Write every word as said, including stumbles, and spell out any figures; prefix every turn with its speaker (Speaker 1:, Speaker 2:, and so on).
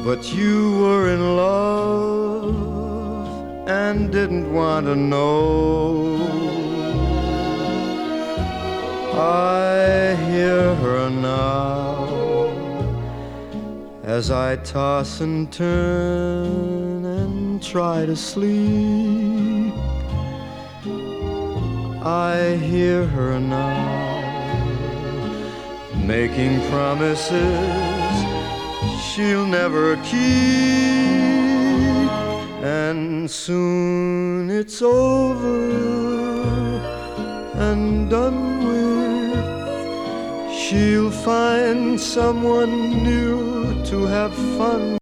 Speaker 1: but you were in love and didn't want to know. I hear her now as I toss and turn and try to sleep. I hear her now making promises she'll never keep, and soon it's over and done with. She'll find someone new to have fun